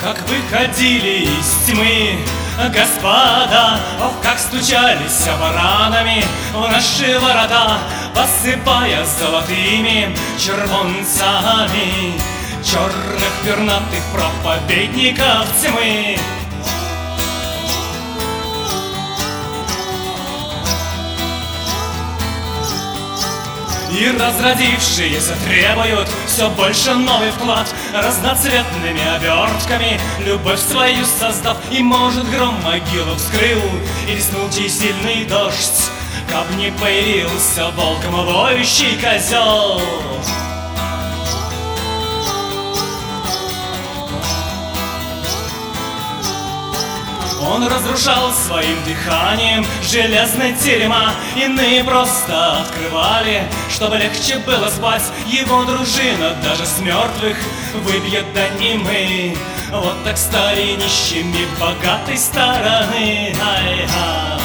как выходили из тьмы господа, ох, как стучались баранами в наши ворота, посыпая золотыми червонцами черных пернатых проповедников тьмы. И разродившиеся требуют все больше новый вклад, разноцветными обертками любовь свою создав. И может гром могилу вскрыл, и леснучий сильный дождь, каб не появился волком воющий козел. Он разрушал своим дыханием железные терема, иные просто открывали, чтобы легче было спать. Его дружина даже с мертвых выбьет, да не мы. Вот так стали нищими богатой стороны. Ай-ай.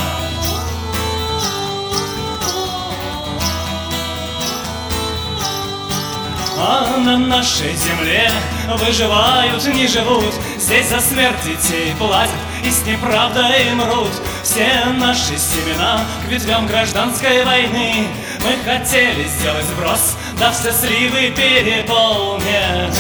А на нашей земле выживают, не живут, здесь за смерть детей платят и с неправдой мрут. Все наши семена к ветвям гражданской войны мы хотели сделать сброс, да все сливы переполнены.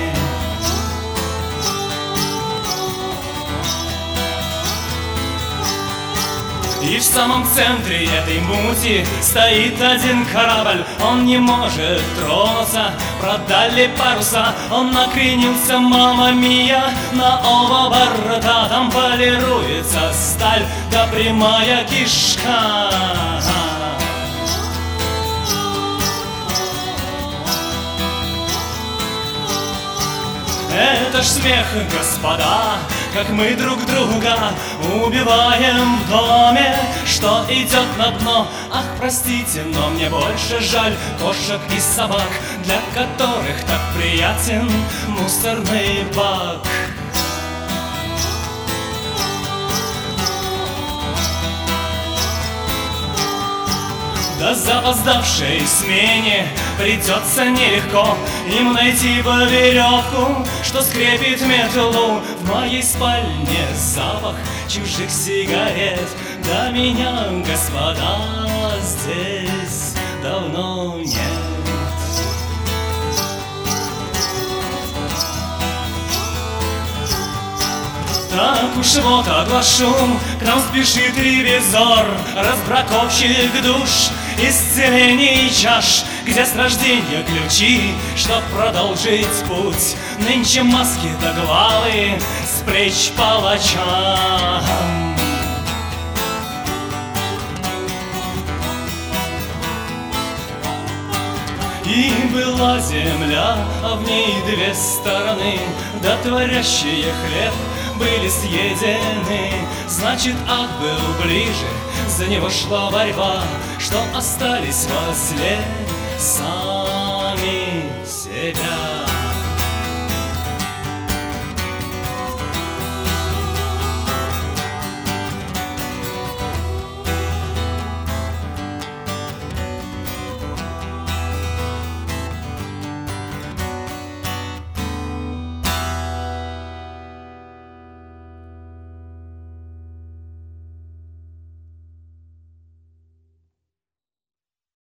И в самом центре этой мути стоит один корабль. Он не может тронуться, продали паруса. Он накренился, мама мия, на оба борта. Там полируется сталь, да прямая кишка. Это ж смех, господа, как мы друг друга убиваем в доме, что идет на дно. Ах, простите, но мне больше жаль кошек и собак, для которых так приятен мусорный бак. Да запоздавшей смене придется нелегко им найти бы веревку, что скрепит метлу. В моей спальне запах чужих сигарет, да меня, господа, здесь давно нет. Так уж вот оглашу, к нам спешит ревизор, разбраковщик душ, исцелений чаш, где с рождения ключи, чтоб продолжить путь. Нынче маски до главы с плеч палачам. И была земля, а в ней две стороны, да творящие хлеб были съедены. Значит, ад был ближе, за него шла борьба, что остались возле сами себя.